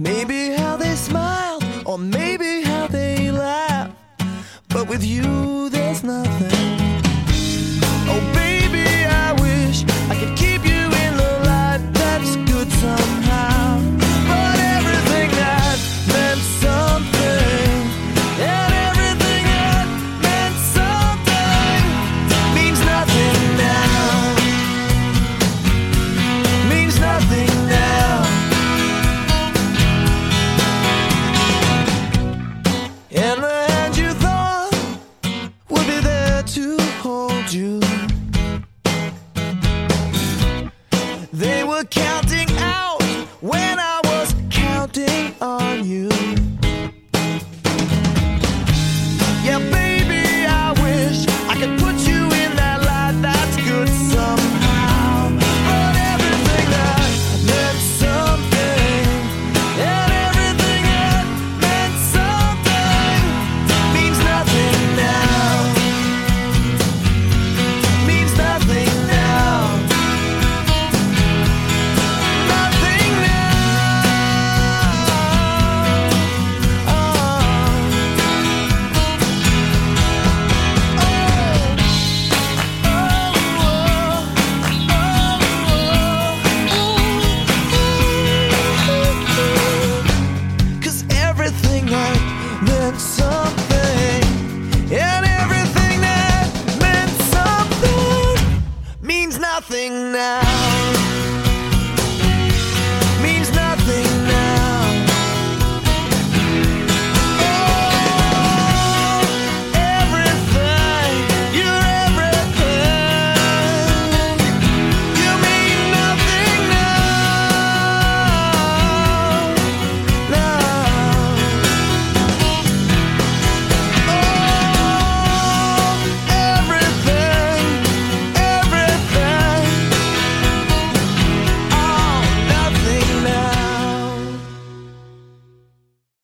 Maybe how they smile, or maybe how they laugh, but with you there's nothing. Oh baby, I wish I could keep you in the life that's good somehow. But everything that meant something, and everything that meant something, means nothing now. Means nothing now. And the hand you thought would be there to hold you, they were counting out